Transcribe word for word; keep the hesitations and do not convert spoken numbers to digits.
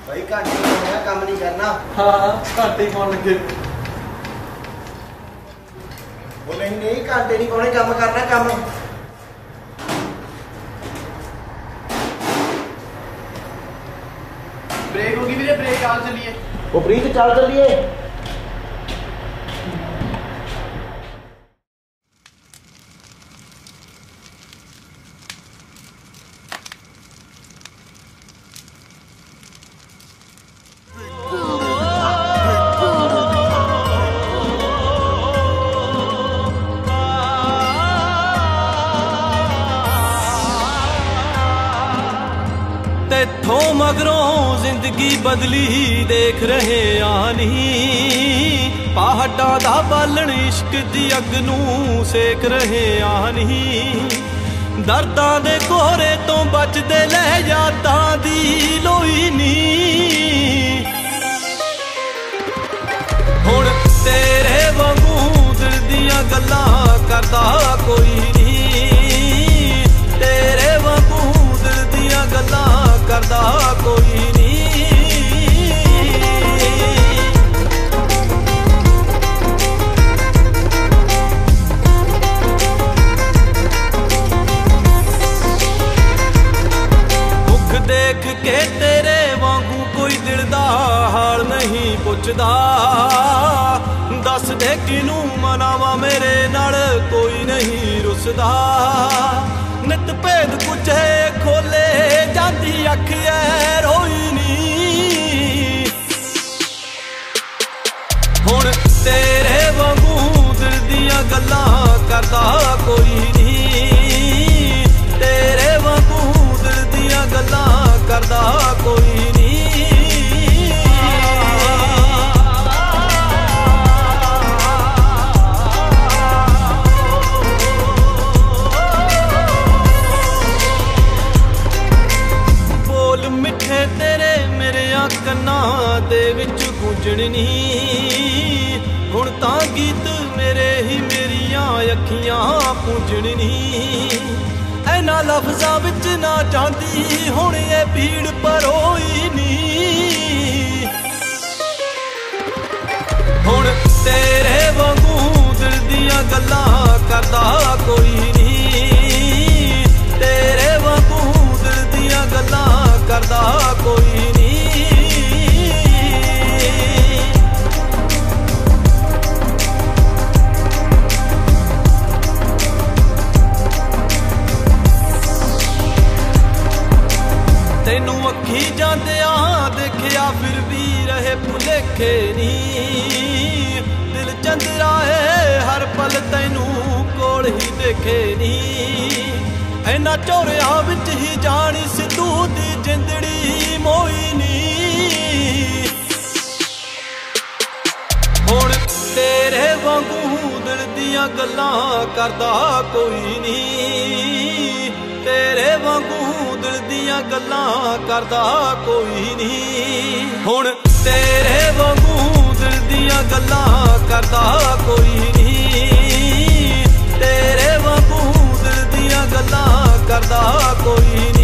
भाई घंटे में काम नहीं करना। हाँ घंटे कौन लगे? वो नहीं नहीं घंटे नहीं कौन काम करना काम। ब्रेक होगी मेरे ब्रेक चल चलिए। वो ब्रेक चल चलिए। तेथों मगरों जिंदगी बदली देख रहे आनी, पहाड़ा दा बालन इश्क दी अग नूं सेक रहे आनी। दर्दां दे कोहरे तो बचदे ले यादां दी लोई नी। हुण तेरे वांगू दिल दियां गल्लां करदा कोई नी। तेरे वांगू दिल दियां गल्लां करदा कोई नी। मुख देख के तेरे वांगू कोई दिल दा हाल नहीं पुछदा। दस दे किनू मनावा मेरे नाल कोई नहीं रुसदा। नित भेद कुछ है खोले जांदी अख ऐ रोई नी। हुण तेरे वांगू दिल दियां गल्लां करदा कोई नी। तेरे वांगू दिल दियां गल्लां करदा कोई नी। मिठे तेरे मेरे कन्नां दे विच गूंजण नी। हुण तां गीत मेरे ही मेरियां अखियां पूंजण नी। इन्हां लफ्ज़ां विच ना चाहती हुण ये भीड़ परोई नी। हुण तेरे वांगू दिल दियां गल्लां करदा कोई नी। तेरे वांगू दिल दियां गल्लां करदा कोई नी। तैनू अखी जांदिया देखिया फिर भी रहे भुलेखे नी। दिल चंदरा है हर पल तैनू कोल ही देखे नी। इन्हां चोरियां विच ही जानी सिद्धू दी जिंदड़ी मोई नी। हुण तेरे वांगू दिल दियां गल्लां करदा कोई नी। तेरे वांगू दिल दियां गल्लां करदा कोई नी। हुण तेरे वांगू दिल दियां गल्लां करदा कोई नी। तेरे वांगू दिल दियां गल्लां करदा कोई नी।